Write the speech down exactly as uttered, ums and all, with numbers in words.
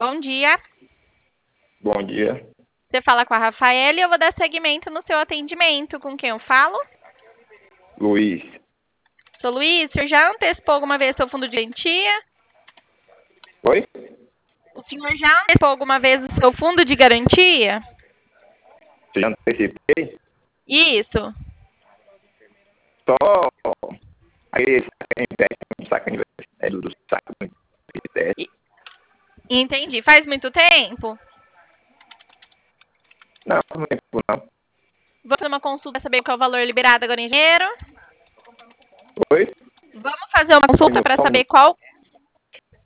Bom dia. Bom dia. Você fala com a Rafaela e eu vou dar seguimento no seu atendimento. Com quem eu falo? Luiz. Sou Luiz. O senhor já antecipou alguma vez seu fundo de garantia? Oi? O senhor já antecipou alguma vez o seu fundo de garantia? Já antecipei? Isso. Só aquele saco empréstimo, saco aniversário do saco empréstimo. E- Entendi. Faz muito tempo? Não, não é tempo não. Vou fazer uma consulta para saber qual é o valor liberado agora em dinheiro. Oi? Vamos fazer uma consulta para Como- saber qual